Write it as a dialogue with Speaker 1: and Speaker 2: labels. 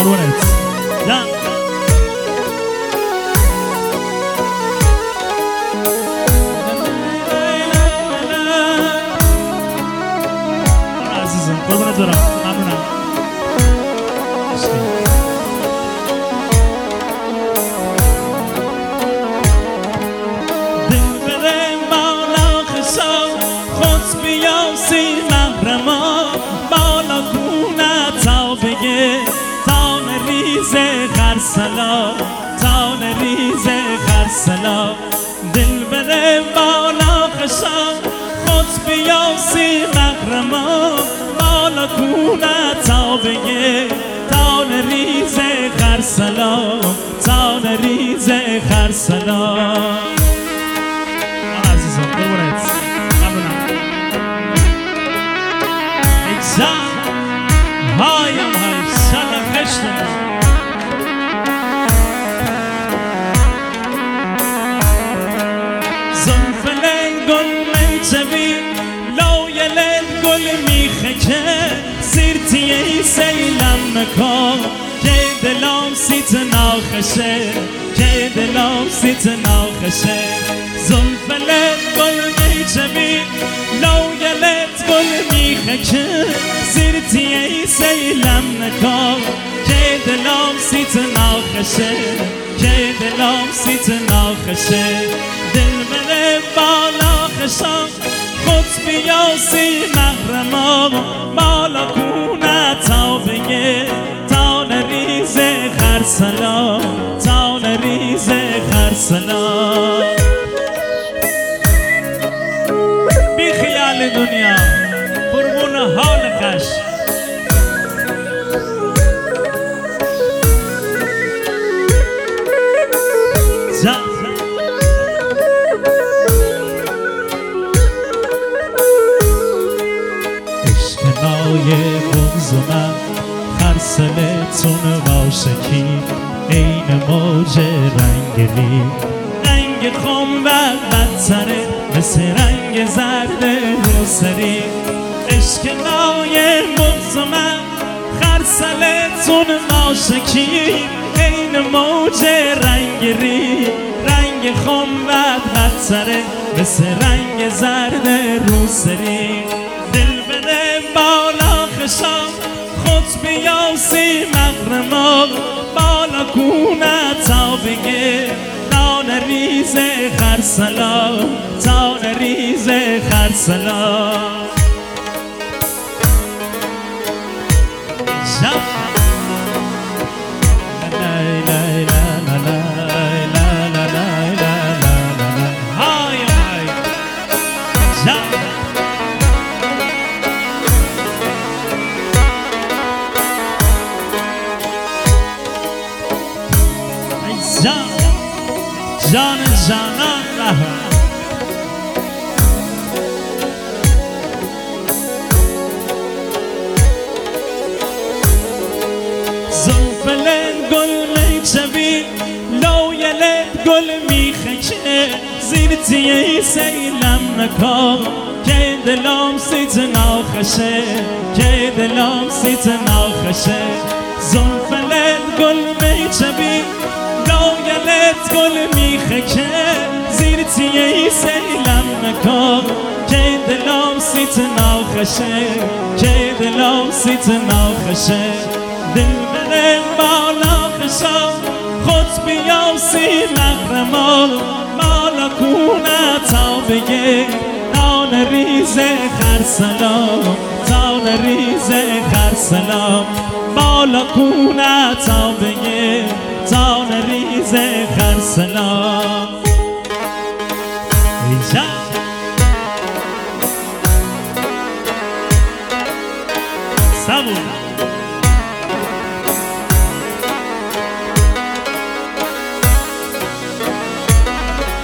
Speaker 1: قربونت جان عزیزم قربونت برم ممنونم دل بره بالا خشا خود بیاسی محرما بالا کونه تا بگه تان ریز خرسلا تان ریز خرسلا دل بره بالا خشا خود بیاسی محرما بالا کونه تا بگه تان ریز خرسلا تان ریز خرسلا عزیزم قربونت ممنونم اجزا هایم های سلام خشتم زنفل گل میچوی لایل گل میخکه سیرتیه سیلم نکن که دلم سیت ناخشه که دلم سیت ناخشه زنفل گل میچوی لایل گل میخکه سیرتیه سیلم نکن که دلم سیت ناخشه که دلم سیت ناخشه دل بره بالا خشم خود بیاسی محرما بالا کونه تا بگه تان ریز خرسلا تان ریز خرسلا بی خیال دنیا قربون حال خش عشقنای بغض من خرسلتون باشکی این موج رنگلی رنگ خم و بدتره مثل رنگ زرد روسری عشقنای بغض من خرسلتون باشکی این موج رنگلی رنگ خم و بدتره مثل رنگ زرد روسری دل بده بالا خشم خود بیاسی مغرما بالا کونه تا بگه تان ریز خرسلا تان ریز خرسلا جان جانان رها زنفل گل میچوی لایل گل میخکه زیر تیه سیلم نکن که دلم سیت ناخشه که دلم سیت ناخشه زنفل گل میچوی لایلت گل میخکه زیر تیه سیلم نکن که دلم سیت ناخشه که دلم سیت ناخشه دل بره بالا خشم خود بیاسی محرما بالا کونه تا بگه تان ریز خرسلا تان ریز خرسلا بالا کونه تا بگه تان ریز خرسلا صبور